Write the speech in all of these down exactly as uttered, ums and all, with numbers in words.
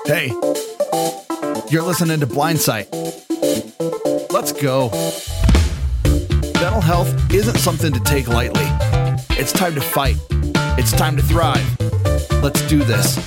Hey, you're listening to Blindsight. Let's go. Mental health isn't something to take lightly. It's time to fight. It's time to thrive. Let's do this.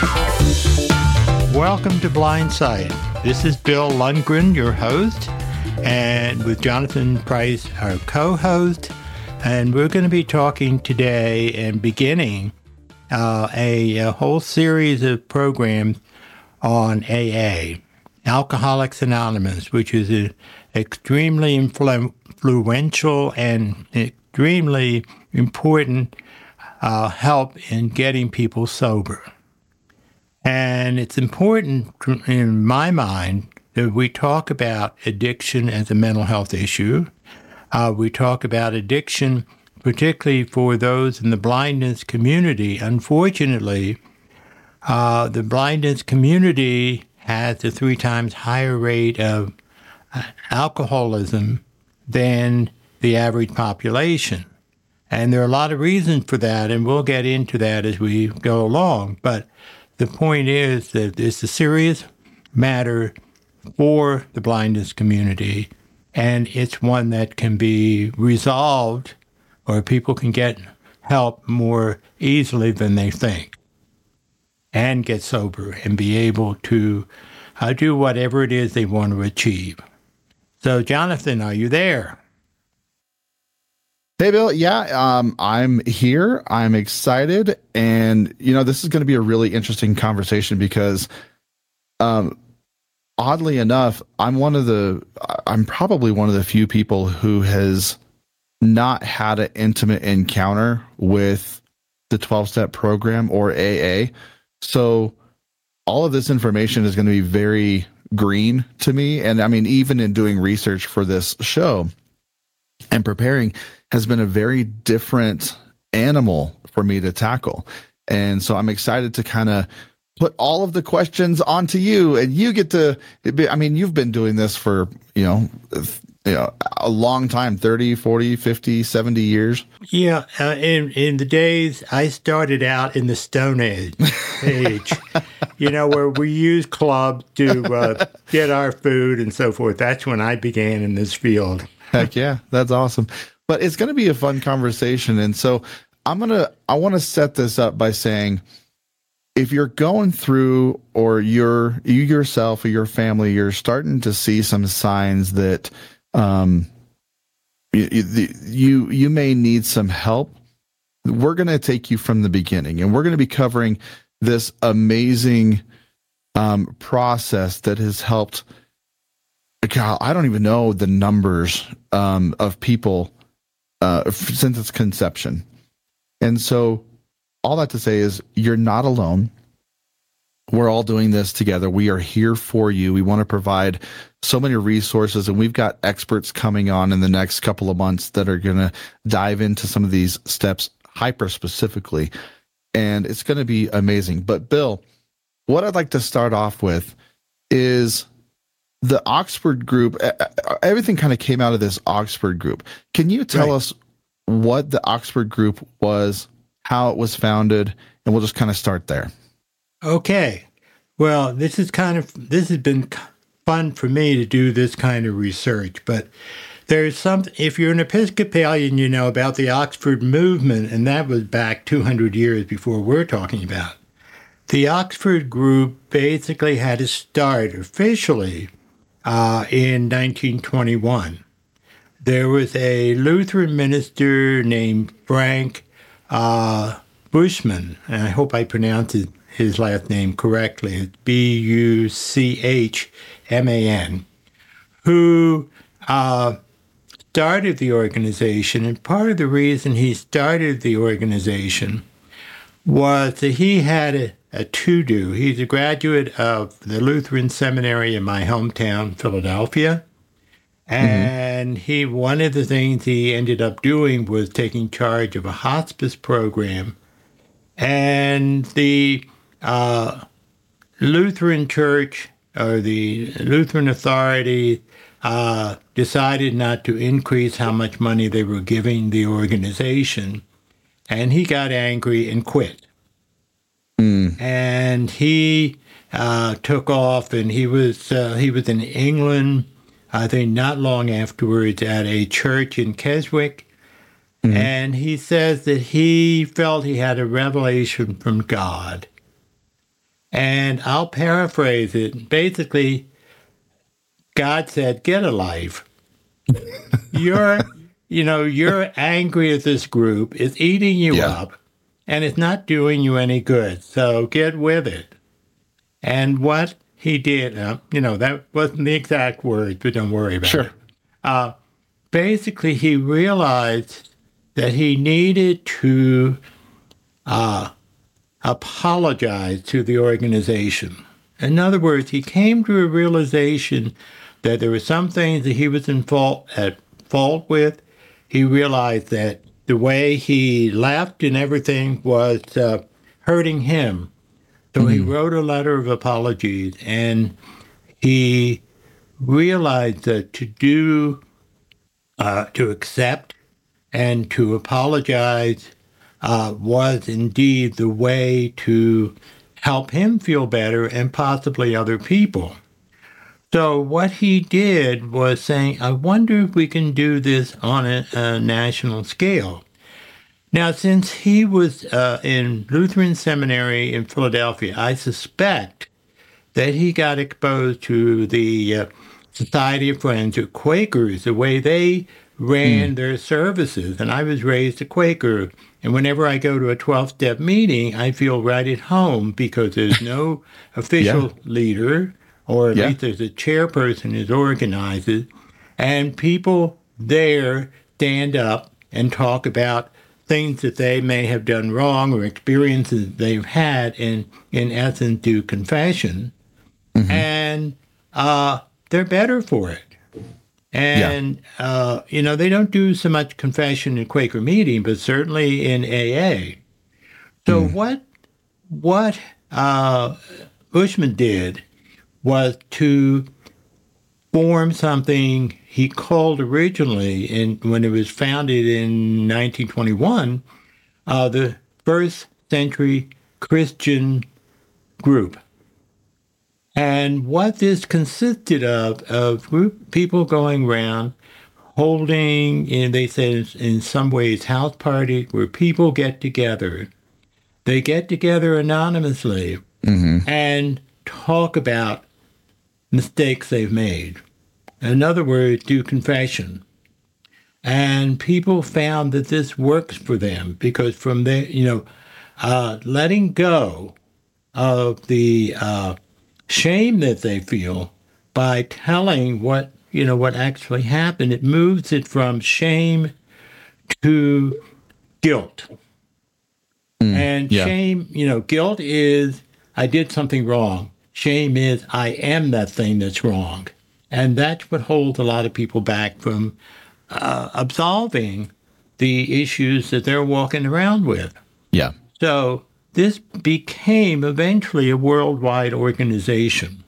Welcome to Blindsight. This is Bill Lundgren, your host, and with Jonathan Price, our co-host. And we're going to be talking today and beginning uh, a, a whole series of programs on A A, Alcoholics Anonymous, which is an extremely influ- influential and extremely important uh, help in getting people sober. And it's important in my mind that we talk about addiction as a mental health issue. Uh, we talk about addiction, particularly for those in the blindness community. Unfortunately, uh, the blindness community has a three times higher rate of uh, alcoholism than the average population. And there are a lot of reasons for that, and we'll get into that as we go along. But the point is that it's a serious matter for the blindness community, and it's one that can be resolved, or people can get help more easily than they think, and get sober and be able to uh, do whatever it is they want to achieve. So, Jonathan, are you there? Hey, Bill. Yeah, um, I'm here. I'm excited. And, you know, this is going to be a really interesting conversation because, um, oddly enough, I'm one of the, I'm probably one of the few people who has not had an intimate encounter with the twelve-step program or A A. So all of this information is going to be very green to me. And I mean, even in doing research for this show and preparing has been a very different animal for me to tackle. And so I'm excited to kind of put all of the questions onto you, and you get to, I mean, you've been doing this for, you know, you know, a long time, thirty, forty, fifty, seventy years. Yeah. Uh, in, in the days, I started out in the Stone Age, age you know, where we used clubs to uh, get our food and so forth. That's when I began in this field. Heck yeah. That's awesome. But it's going to be a fun conversation. And so I'm going to, I want to set this up by saying, if you're going through, or you're, you yourself or your family, you're starting to see some signs that um, you, you, you may need some help, we're going to take you from the beginning, and we're going to be covering this amazing um, process that has helped. God, I don't even know the numbers um, of people uh, since its conception. And so all that to say is you're not alone. We're all doing this together. We are here for you. We want to provide so many resources, and we've got experts coming on in the next couple of months that are going to dive into some of these steps hyper specifically, and it's going to be amazing. But Bill, what I'd like to start off with is the Oxford group. Everything kind of came out of this Oxford group. Can you tell right. us what the Oxford group was, how it was founded, and we'll just kind of start there. Okay. Well, this is kind of, this has been fun for me to do this kind of research, but there's something, if you're an Episcopalian, you know about the Oxford movement, and that was back two hundred years before we're talking about. The Oxford group basically had to start officially uh, in nineteen twenty-one. There was a Lutheran minister named Frank uh, Buchman, and I hope I pronounced his, his last name correctly. It's B U C H M A N, who uh, started the organization. And part of the reason he started the organization was that he had a, a to-do. He's a graduate of the Lutheran Seminary in my hometown, Philadelphia. And mm-hmm. he, one of the things he ended up doing was taking charge of a hospice program. And the uh, Lutheran Church, or the Lutheran Authority, uh, decided not to increase how much money they were giving the organization. And he got angry and quit. Mm. And he uh, took off, and he was uh, he was in England, I think, not long afterwards at a church in Keswick. Mm-hmm. And he says that he felt he had a revelation from God. And I'll paraphrase it. Basically, God said, get a life. You're, you know, you're angry at this group. It's eating you yeah. up, and it's not doing you any good. So get with it. And what he did, uh, you know, that wasn't the exact words, but don't worry about sure. it. Uh, basically, he realized that he needed to uh, apologize to the organization. In other words, he came to a realization that there were some things that he was in fault at fault with. He realized that the way he left and everything was uh, hurting him. So mm-hmm. he wrote a letter of apologies, and he realized that to do, uh, to accept and to apologize uh, was indeed the way to help him feel better and possibly other people. So what he did was saying, I wonder if we can do this on a, a national scale. Now, since he was uh, in Lutheran Seminary in Philadelphia, I suspect that he got exposed to the uh, Society of Friends, or Quakers, the way they ran mm. their services. And I was raised a Quaker. And whenever I go to a twelve-step meeting, I feel right at home because there's no official yeah. leader, or at yeah. least there's a chairperson who organizes. And people there stand up and talk about things that they may have done wrong or experiences they've had, and in essence do confession. Mm-hmm. And uh, they're better for it. And, yeah. uh, you know, they don't do so much confession in Quaker meeting, but certainly in A A. So mm. what what uh, Ushman did was to form something he called originally, in, when it was founded in nineteen twenty-one, uh, the First Century Christian Group. And what this consisted of, of group people going around holding, and they said in some ways, house party, where people get together. They get together anonymously mm-hmm. and talk about mistakes they've made. In other words, do confession. And people found that this works for them because from there, you know, uh, letting go of the uh, shame that they feel by telling what, you know, what actually happened, it moves it from shame to guilt. Mm, and yeah. shame, you know, guilt is, I did something wrong. Shame is, I am that thing that's wrong. And that's what holds a lot of people back from uh, absolving the issues that they're walking around with. Yeah. So this became eventually a worldwide organization.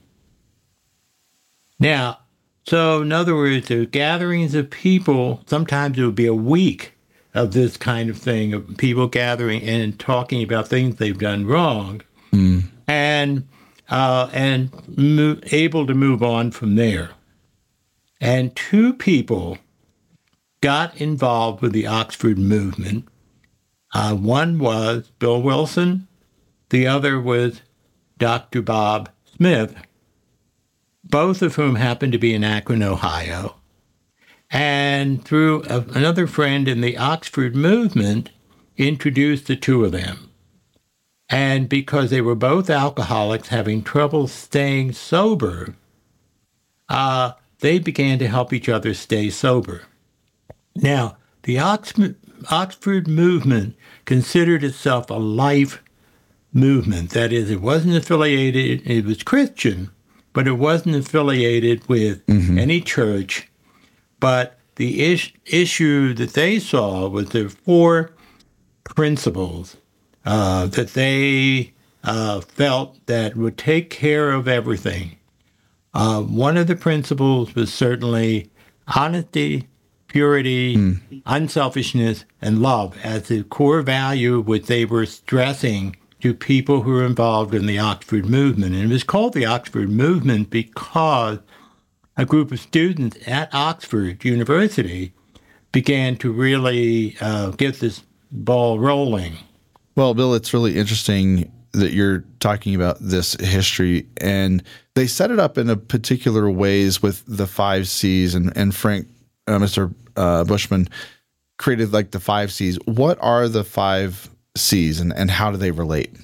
Now, so in other words, there are gatherings of people, sometimes it would be a week of this kind of thing, of people gathering and talking about things they've done wrong, mm. and uh, and mo- able to move on from there. And two people got involved with the Oxford movement. Uh, one was Bill Wilson. The other was Doctor Bob Smith, both of whom happened to be in Akron, Ohio. And through a, another friend in the Oxford movement, introduced the two of them. And because they were both alcoholics having trouble staying sober, uh, they began to help each other stay sober. Now, the Oxford, Oxford movement considered itself a life movement. That is, it wasn't affiliated, it was Christian, but it wasn't affiliated with mm-hmm. any church. But the is- issue that they saw was the four principles uh, that they uh, felt that would take care of everything. Uh, one of the principles was certainly honesty, purity, mm. unselfishness, and love as the core value which they were stressing to people who were involved in the Oxford movement. And it was called the Oxford movement because a group of students at Oxford University began to really uh, get this ball rolling. Well, Bill, it's really interesting that you're talking about this history, and they set it up in a particular ways with the five C's, and, and Frank, uh, Mister Uh, Bushman created like the five C's. What are the five C's, and, and how do they relate?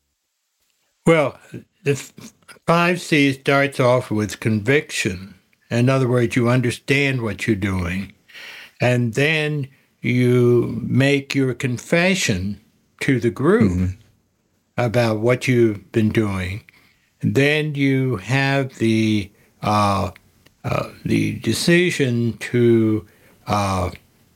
Well, the five C's starts off with conviction. In other words, you understand what you're doing. And then you make your confession to the group mm-hmm. about what you've been doing. And then you have the uh, uh, the decision to, uh,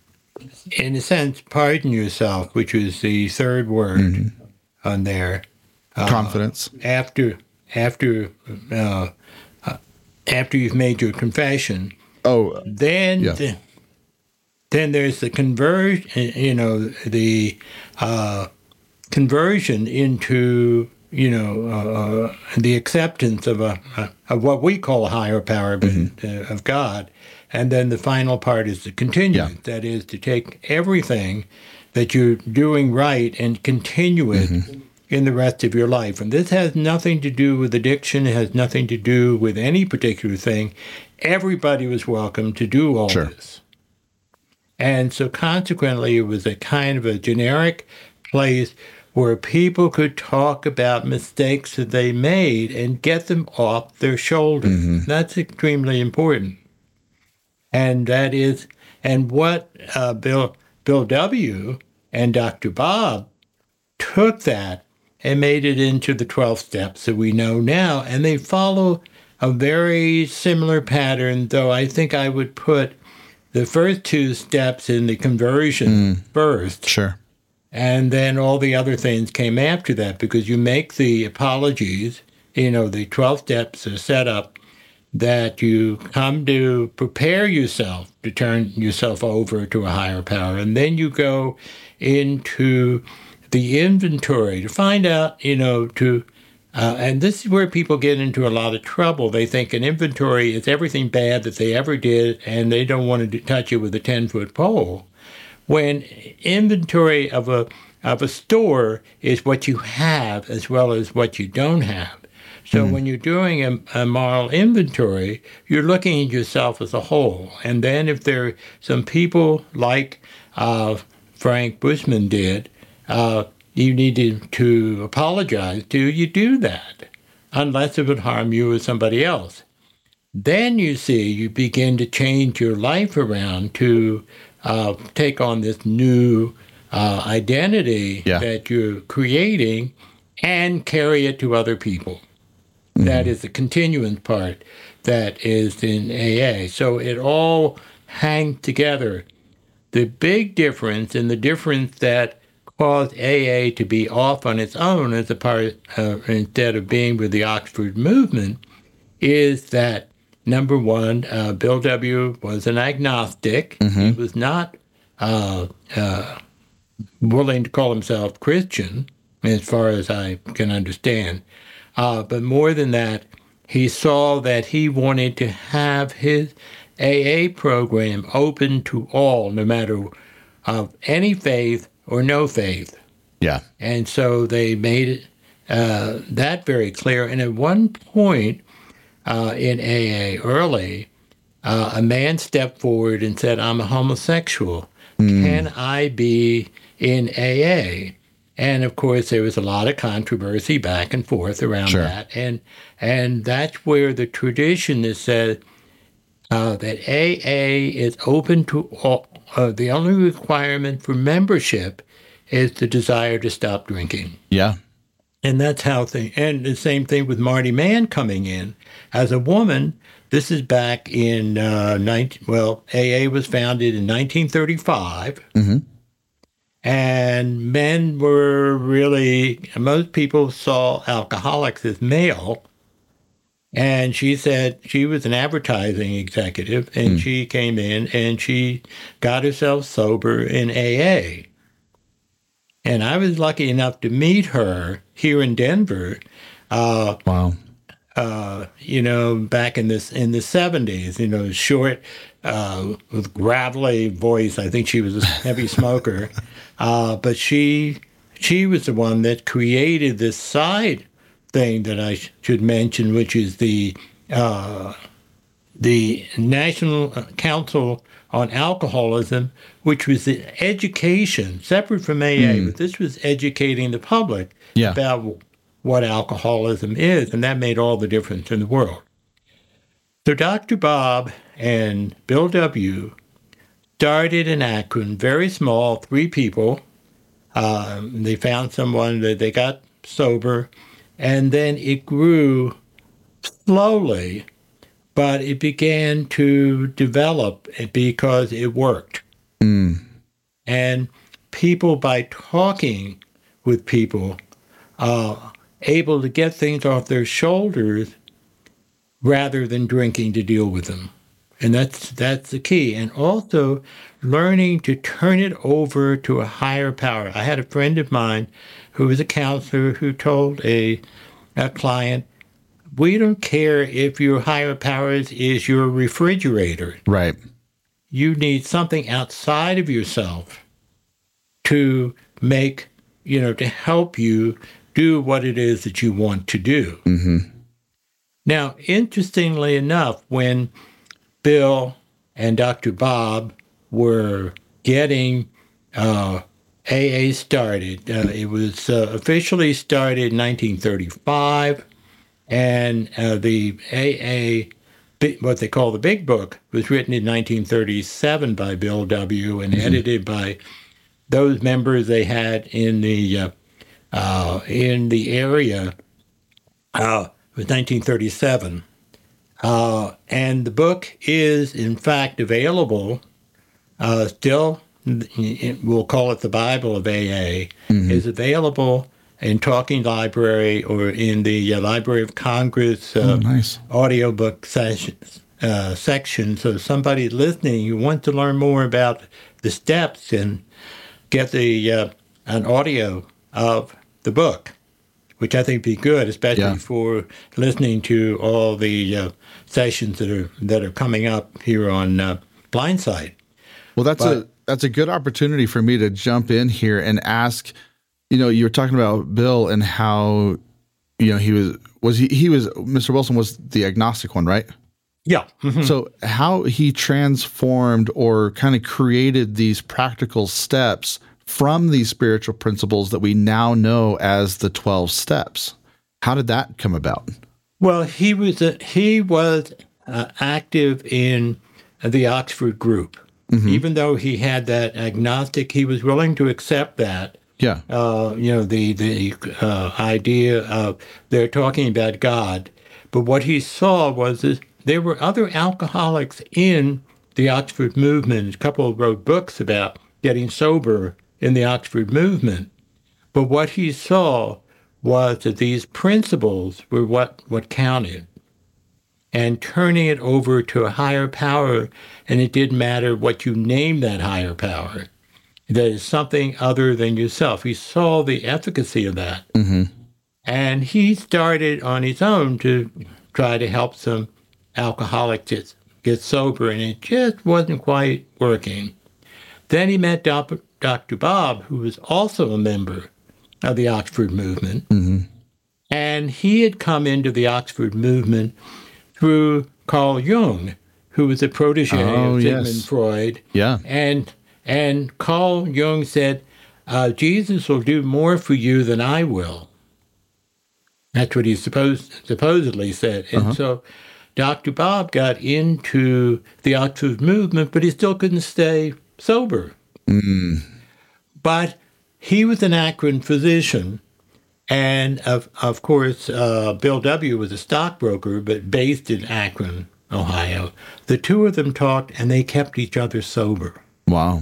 in a sense, pardon yourself, which is the third word mm-hmm. on there. Uh, Confidence. After after uh, uh, after you've made your confession. Oh, then yeah. the, then there's the conversion. You know, the uh, conversion into you know uh, the acceptance of a, a of what we call a higher power, but mm-hmm. uh, of God. And then the final part is the continuance. Yeah. That is to take everything that you're doing right and continue it. Mm-hmm. in the rest of your life. And this has nothing to do with addiction. It has nothing to do with any particular thing. Everybody was welcome to do all sure. this. And so consequently, it was a kind of a generic place where people could talk about mistakes that they made and get them off their shoulders. Mm-hmm. That's extremely important. And that is, and what uh, Bill, Bill W. and Doctor Bob took that and made it into the twelve steps that we know now. And they follow a very similar pattern, though I think I would put the first two steps in the conversion mm, first. Sure. And then all the other things came after that, because you make the apologies, you know, the twelve steps are set up that you come to prepare yourself to turn yourself over to a higher power. And then you go into the inventory to find out, you know, to, uh, and this is where people get into a lot of trouble. They think an inventory is everything bad that they ever did, and they don't want to touch it with a ten-foot pole. When inventory of a of a store is what you have as well as what you don't have. So mm-hmm. when you're doing a, a moral inventory, you're looking at yourself as a whole. And then if there are some people like uh, Frank Bushman did, Uh, you needed to apologize to, you do that, unless it would harm you or somebody else. Then you see, you begin to change your life around to uh, take on this new uh, identity yeah. that you're creating and carry it to other people. Mm-hmm. That is the continuance part that is in A A. So it all hangs together. The big difference, and the difference that caused A A to be off on its own as a part, uh, instead of being with the Oxford movement, is that, number one, uh, Bill W. was an agnostic. Mm-hmm. He was not uh, uh, willing to call himself Christian, as far as I can understand. Uh, but more than that, he saw that he wanted to have his A A program open to all, no matter of any faith or no faith. Yeah. And so they made it, uh, that very clear. And at one point uh, in A A early, uh, a man stepped forward and said, I'm a homosexual. Mm. Can I be in A A? And of course, there was a lot of controversy back and forth around sure. that. And and that's where the tradition is said uh, that A A is open to all. Uh, the only requirement for membership is the desire to stop drinking. Yeah. And that's how things, and the same thing with Marty Mann coming in. As a woman, this is back in, uh, nineteen, well, A A was founded in nineteen thirty-five. Mm-hmm. And men were really, most people saw alcoholics as male. And she said she was an advertising executive, and mm. she came in and she got herself sober in A A. And I was lucky enough to meet her here in Denver. Uh, wow. Uh, you know, back in this in the seventies, you know, short, uh, with gravelly voice. I think she was a heavy smoker, uh, but she she was the one that created this side thing that I sh- should mention, which is the uh, the National Council on Alcoholism, which was the education separate from A A, mm. but this was educating the public yeah. about what alcoholism is, and that made all the difference in the world. So Doctor Bob and Bill W. started in Akron, very small, three people. Um, they found someone that they got sober, and then it grew slowly, but it began to develop because it worked. Mm. And people, by talking with people, uh, able to get things off their shoulders rather than drinking to deal with them. And that's that's the key. And also learning to turn it over to a higher power. I had a friend of mine who was a counselor who told a, a client, we don't care if your higher powers is your refrigerator. Right. You need something outside of yourself to make, you know, to help you do what it is that you want to do. Mm-hmm. Now, interestingly enough, when Bill and Doctor Bob were getting uh, A A started, uh, it was uh, officially started in nineteen thirty-five, and uh, the A A, what they call the Big Book, was written in nineteen thirty-seven by Bill W. and mm-hmm. edited by those members they had in the uh, Uh, in the area, uh, it was nineteen thirty-seven. Uh, and the book is, in fact, available uh, still, we'll call it the Bible of A A, mm-hmm. is available in Talking Library or in the uh, Library of Congress uh, oh, nice. audiobook sessions, uh, section. So somebody listening who wants to learn more about the steps and get the uh, an audio of the book, which I think would be good, especially yeah. for listening to all the uh, sessions that are that are coming up here on uh, Blindside. Well, that's but, a that's a good opportunity for me to jump in here and ask. You know, you were talking about Bill and how, you know, he was was he he was Mister Wilson was the agnostic one, right? Yeah. Mm-hmm. So how he transformed or kind of created these practical steps from these spiritual principles that we now know as the twelve steps. How did that come about? Well, he was a, he was uh, active in the Oxford group. Mm-hmm. Even though he had that agnostic, he was willing to accept that. Yeah. Uh, you know, the, the uh, idea of they're talking about God. But what he saw was that there were other alcoholics in the Oxford movement. A couple wrote books about getting sober in the Oxford movement. But what he saw was that these principles were what, what counted. And turning it over to a higher power, and it didn't matter what you named that higher power, that is something other than yourself. He saw the efficacy of that. Mm-hmm. And he started on his own to try to help some alcoholics get, get sober, and it just wasn't quite working. Then he met Doctor Bob, who was also a member of the Oxford movement. Mm-hmm. And he had come into the Oxford movement through Carl Jung, who was a protege oh, of Sigmund yes. Freud. Yeah. And and Carl Jung said, uh, Jesus will do more for you than I will. That's what he supposed, supposedly said. And uh-huh. so Doctor Bob got into the Oxford movement, but he still couldn't stay sober. Mm. But he was an Akron physician. And, of of course, uh, Bill W. was a stockbroker, but based in Akron, Ohio. The two of them talked, and they kept each other sober. Wow.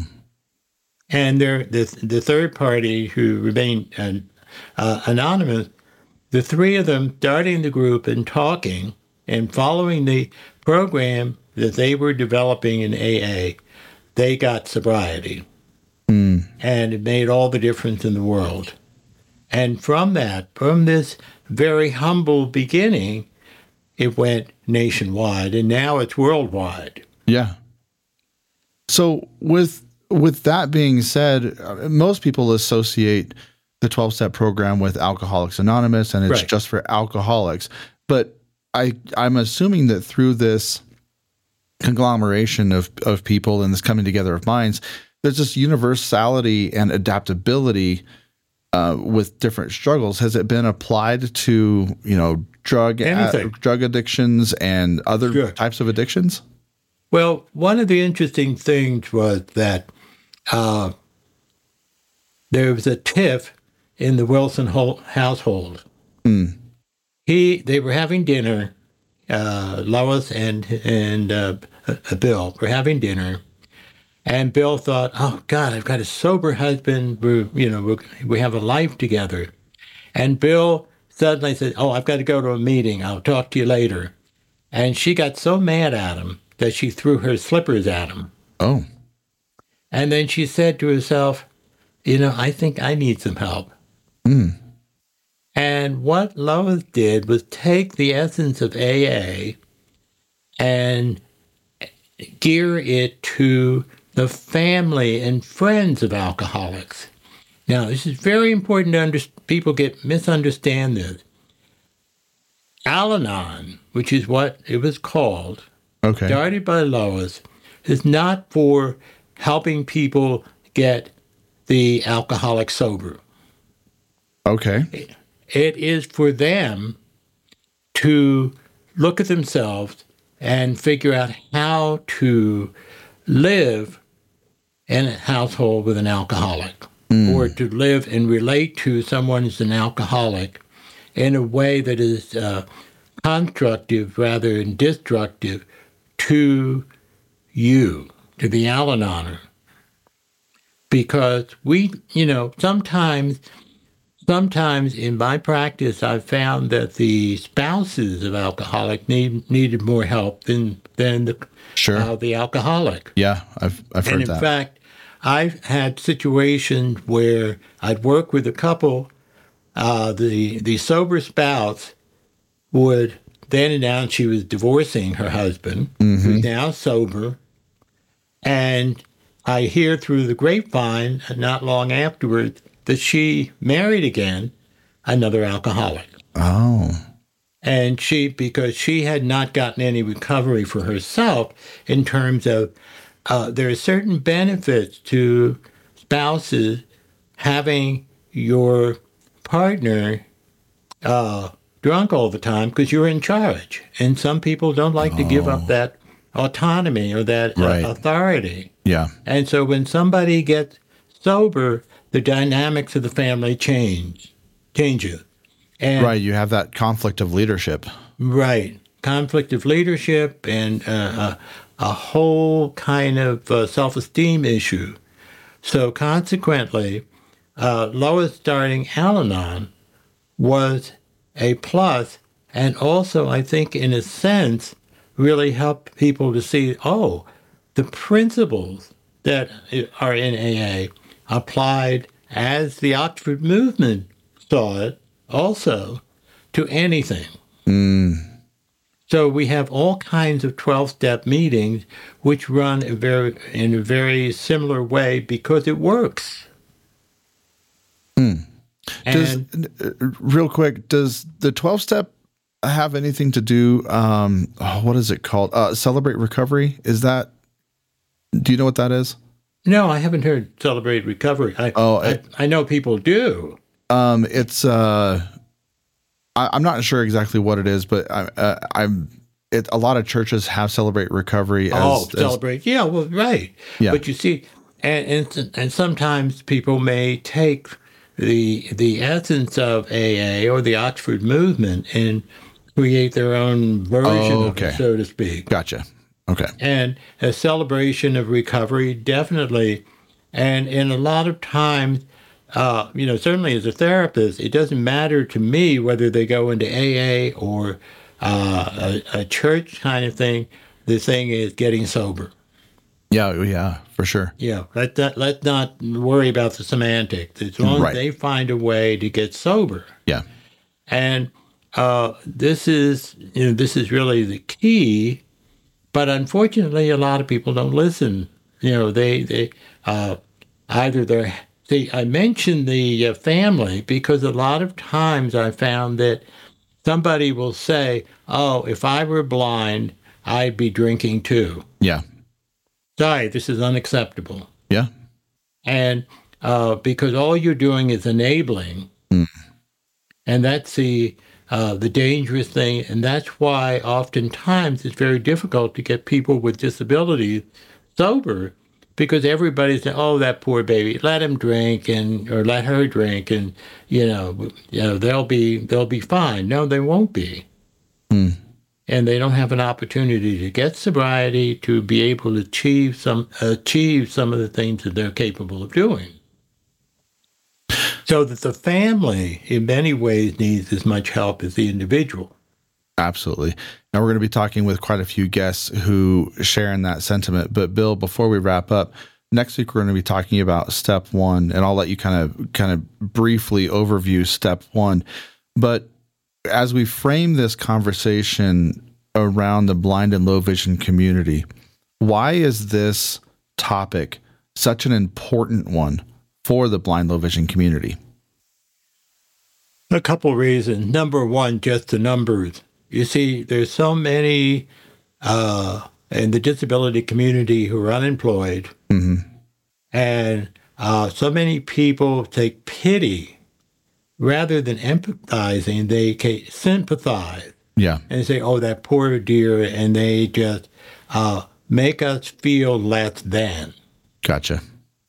And there, the, the third party, who remained uh, uh, anonymous, the three of them starting the group and talking and following the program that they were developing in A A, they got sobriety. Mm. And it made all the difference in the world. And from that, from this very humble beginning, it went nationwide, and now it's worldwide. Yeah. So with with that being said, uh, most people associate the twelve-step program with Alcoholics Anonymous, and it's Right. just for alcoholics. But I I'm assuming that through this conglomeration of of people and this coming together of minds, there's this universality and adaptability uh, with different struggles. Has it been applied to, you know, drug Anything. uh, drug addictions and other Sure. types of addictions? Well, one of the interesting things was that uh, there was a tiff in the Wilson ho- household. Mm. He, they were having dinner. Uh, Lois and and uh, uh, Bill were having dinner, and Bill thought, "Oh God, I've got a sober husband. We're, you know, we're, we have a life together." And Bill suddenly said, "Oh, I've got to go to a meeting. I'll talk to you later." And she got so mad at him that she threw her slippers at him. Oh. And then she said to herself, "You know, I think I need some help." Mm. And what Lois did was take the essence of A A and gear it to the family and friends of alcoholics. Now, this is very important to understand. People get misunderstand this. Al-Anon, which is what it was called, Okay. started by Lois, is not for helping people get the alcoholic sober. Okay. It is for them to look at themselves and figure out how to live in a household with an alcoholic, Mm. or to live and relate to someone who's an alcoholic in a way that is uh, constructive rather than destructive to you, to the Al-Anoner. Because we, you know, sometimes... Sometimes in my practice, I've found that the spouses of alcoholic need, needed more help than than the Sure. uh, the alcoholic. Yeah, I've I've heard And in that. fact, I've had situations where I'd work with a couple. Uh, the the sober spouse would then announce she was divorcing her husband, who's now sober, and I hear through the grapevine, not long afterwards, that she married again another alcoholic. Oh. And she, because she had not gotten any recovery for herself in terms of, uh, there are certain benefits to spouses having your partner uh, drunk all the time because you're in charge. And some people don't like to give up that autonomy or that uh, Right. authority. Yeah. And so when somebody gets sober, the dynamics of the family change, changes. And Right. You have that conflict of leadership. right, conflict of leadership and uh, a, a whole kind of uh, self-esteem issue. So consequently, uh, Lois starting Al-Anon was a plus, and also I think in a sense really helped people to see, oh, the principles that are in A A applied as the Oxford movement saw it also to anything. Mm. So we have all kinds of twelve-step meetings which run a very, in a very similar way because it works. Mm. Does, And uh, real quick, does the twelve step have anything to do, um, oh, what is it called? Uh, Celebrate Recovery? Is that, do you know what that is? no, I haven't heard Celebrate Recovery. I, Oh, I, it- I know people do. Um, it's, uh, I, I'm not sure exactly what it is, but I, uh, I'm, it, a lot of churches have Celebrate Recovery as, Oh, as- celebrate. Yeah, well, right. Yeah. But you see, and, and and sometimes people may take the the essence of A A or the Oxford movement and create their own version Oh, of okay. it, so to speak. gotcha. Okay. And a celebration of recovery, definitely. And in a lot of times, uh, you know, certainly as a therapist, it doesn't matter to me whether they go into A A or uh, a, a church kind of thing. The thing is getting sober. Yeah, yeah, for sure. Yeah, let that let's not worry about the semantics. As long Right. as they find a way to get sober. Yeah. And uh, this is you know this is really the key. But unfortunately, a lot of people don't listen. You know, they they uh, either they're see. I mentioned the uh, family because a lot of times I found that somebody will say, "Oh, if I were blind, I'd be drinking too." Yeah. Sorry, this is unacceptable. Yeah. And uh, because all you're doing is enabling, Mm. and that's the uh, the dangerous thing, and that's why oftentimes it's very difficult to get people with disabilities sober, because everybody's saying, "Oh, that poor baby, let him drink and or let her drink, and you know, you know, they'll be they'll be fine." No, they won't be. Mm. And they don't have an opportunity to get sobriety to be able to achieve some achieve some of the things that they're capable of doing. So that the family, in many ways, needs as much help as the individual. Absolutely. Now we're going to be talking with quite a few guests who share in that sentiment. But Bill, before we wrap up, next week we're going to be talking about step one, and I'll let you kind of kind of briefly overview step one. But as we frame this conversation around the blind and low vision community, why is this topic such an important one for the blind low vision community? A couple reasons. Number one, just the numbers. You see, there's so many uh, in the disability community who are unemployed, Mm-hmm. and uh, so many people take pity rather than empathizing. They can sympathize. Yeah. And say, "Oh, that poor dear," and they just uh, make us feel less than. Gotcha.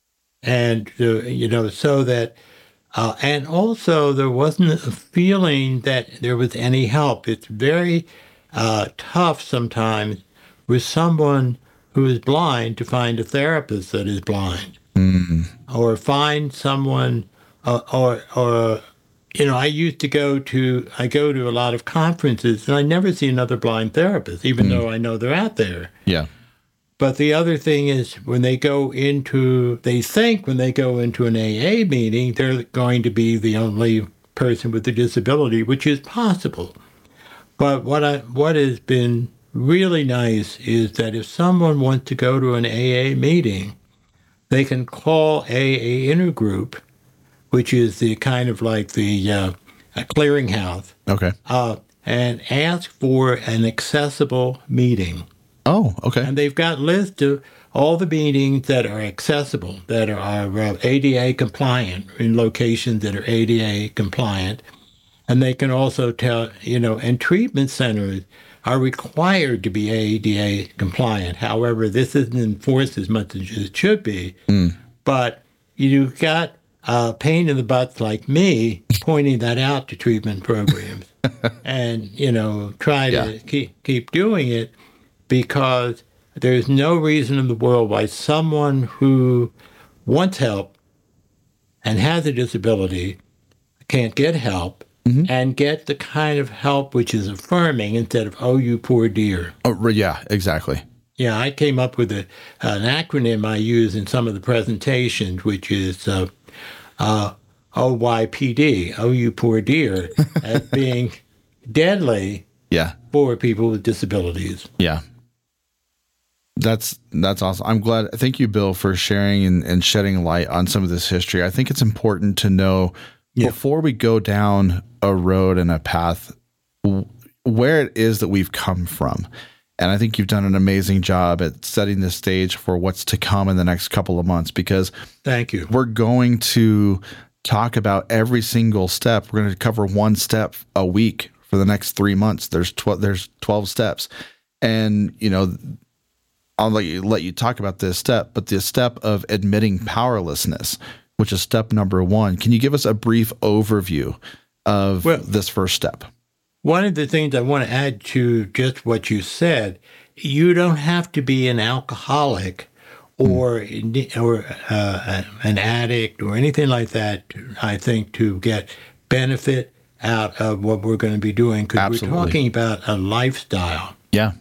And, uh, you know, so that, uh, and also there wasn't a feeling that there was any help. It's very uh, tough sometimes with someone who is blind to find a therapist that is blind, Mm-hmm. or find someone, uh, or, or, you know, I used to go to, I go to a lot of conferences and I never see another blind therapist, even mm. though I know they're out there. Yeah. But the other thing is when they go into, they think when they go into an A A meeting, they're going to be the only person with a disability, which is possible. But what I, what has been really nice is that if someone wants to go to an A A meeting, they can call A A Intergroup, which is the kind of like the uh, a clearinghouse. Okay. Uh, and ask for an accessible meeting. Oh, okay. And they've got lists of all the meetings that are accessible, that are uh, A D A compliant, in locations that are A D A compliant. And they can also tell, you know, and treatment centers are required to be A D A compliant. However, this isn't enforced as much as it should be. Mm. But you've got a pain in the butt like me pointing that out to treatment programs and, you know, try to yeah. keep, keep doing it, because there's no reason in the world why someone who wants help and has a disability can't get help. Mm-hmm. And get the kind of help which is affirming instead of, "Oh, you poor dear." Oh, yeah, exactly. Yeah, I came up with a, an acronym I use in some of the presentations, which is uh, uh, O Y P D, "Oh, you poor dear," as being deadly yeah. for people with disabilities. Yeah. That's that's awesome. I'm glad. Thank you, Bill, for sharing and, and shedding light on some of this history. I think it's important to know, yeah. before we go down a road and a path, where it is that we've come from. And I think you've done an amazing job at setting the stage for what's to come in the next couple of months, because thank you. We're going to talk about every single step. We're going to cover one step a week for the next three months. There's twelve, there's twelve steps. And, you know, I'll let you, let you talk about this step, but the step of admitting powerlessness, which is step number one. Can you give us a brief overview of well, this first step? One of the things I want to add to just what you said, you don't have to be an alcoholic or mm. or uh, an addict or anything like that, I think, to get benefit out of what we're going to be doing, because we're talking about a lifestyle. Yeah.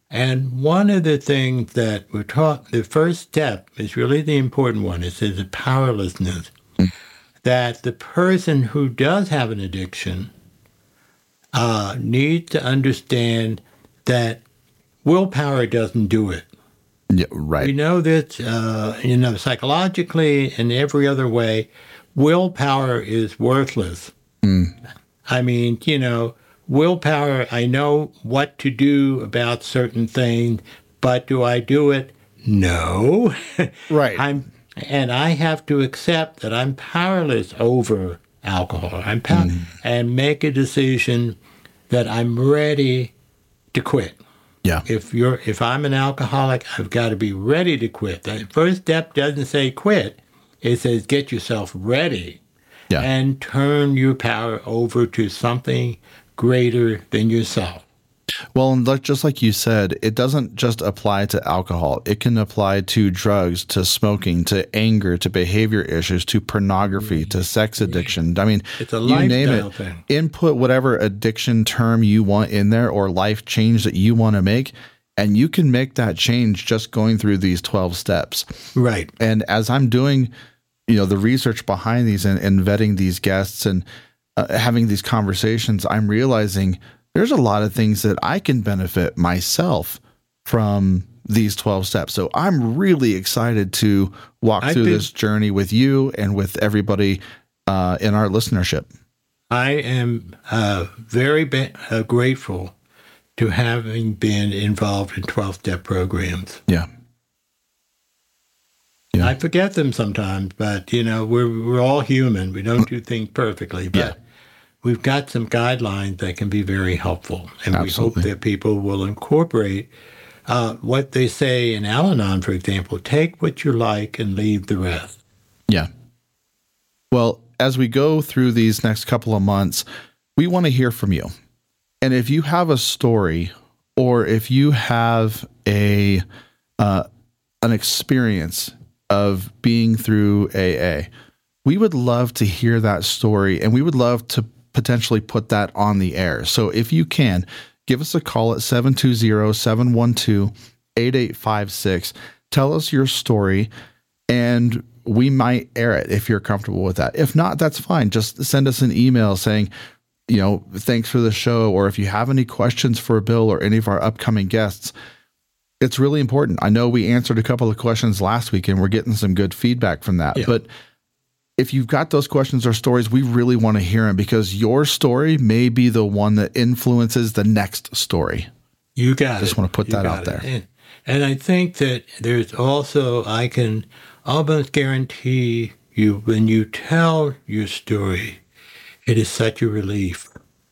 And one of the things that we're taught, the first step is really the important one. It says the powerlessness. Mm. That the person who does have an addiction uh, needs to understand that willpower doesn't do it. Yeah, right. We know that, uh, you know, psychologically and every other way, willpower is worthless. Mm. I mean, you know, willpower, I know what to do about certain things, but do I do it? No. Right. I'm, and I have to accept that I'm powerless over alcohol. I'm pow- mm. and make a decision that I'm ready to quit. Yeah. If you're, if I'm an alcoholic, I've got to be ready to quit. The first step doesn't say quit. It says get yourself ready. Yeah. And turn your power over to something greater than yourself. Well, and just like you said, it doesn't just apply to alcohol. It can apply to drugs, to smoking, to anger, to behavior issues, to pornography, to sex addiction. I mean, it's a you name it. Thing. Input whatever addiction term you want in there or life change that you want to make, and you can make that change just going through these twelve steps. Right. And as I'm doing, you know, the research behind these and, and vetting these guests and uh, having these conversations, I'm realizing there's a lot of things that I can benefit myself from these twelve steps. So I'm really excited to walk I've through been, this journey with you and with everybody uh, in our listenership. I am uh, very be- uh, grateful to having been involved in twelve-step programs. Yeah. Yeah. I forget them sometimes, but, you know, we're we're all human. We don't do things perfectly, but yeah. We've got some guidelines that can be very helpful. And Absolutely. We hope that people will incorporate uh, what they say in Al-Anon, for example, take what you like and leave the rest. Yeah. Well, as we go through these next couple of months, we want to hear from you. And if you have a story or if you have a uh, an experience of being through A A, we would love to hear that story, and we would love to potentially put that on the air. So if you can, give us a call at seven two zero, seven one two, eight eight five six. Tell us your story, and we might air it if you're comfortable with that. If not, that's fine. Just send us an email saying, you know, thanks for the show, or if you have any questions for Bill or any of our upcoming guests. It's really important. I know we answered a couple of questions last week, and we're getting some good feedback from that. Yeah. But if you've got those questions or stories, we really want to hear them, because your story may be the one that influences the next story. You got it. Just want to put you that out it. there. And, and I think that there's also, I can almost guarantee you, when you tell your story, it is such a relief.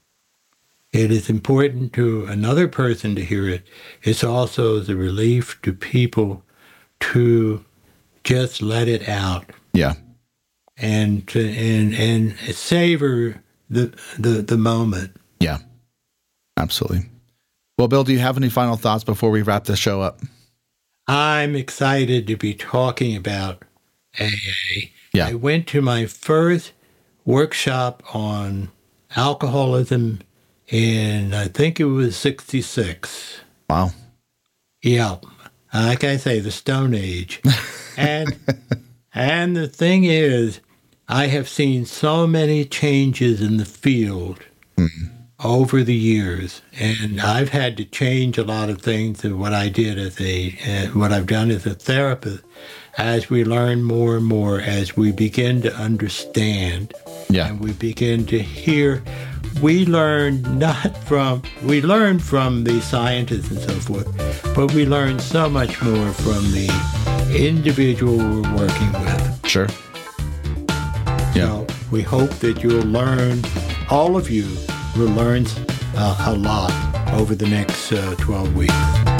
It is important to another person to hear it. It's also the relief to people to just let it out. Yeah. And to, and and savor the, the the moment. Yeah. Absolutely. Well, Bill, do you have any final thoughts before we wrap this show up? I'm excited to be talking about A A. Yeah. I went to my first workshop on alcoholism in, I think it was sixty-six. Wow. Yeah. Like I say, the Stone Age. And and the thing is, I have seen so many changes in the field mm-hmm. over the years, and I've had to change a lot of things in what I did as a, uh, what I've done as a therapist, as we learn more and more, as we begin to understand, yeah. and we begin to hear. We learn not from, we learn from the scientists and so forth, but we learn so much more from the individual we're working with. Sure. Yeah. So we hope that you'll learn, all of you will learn uh, a lot over the next uh, twelve weeks.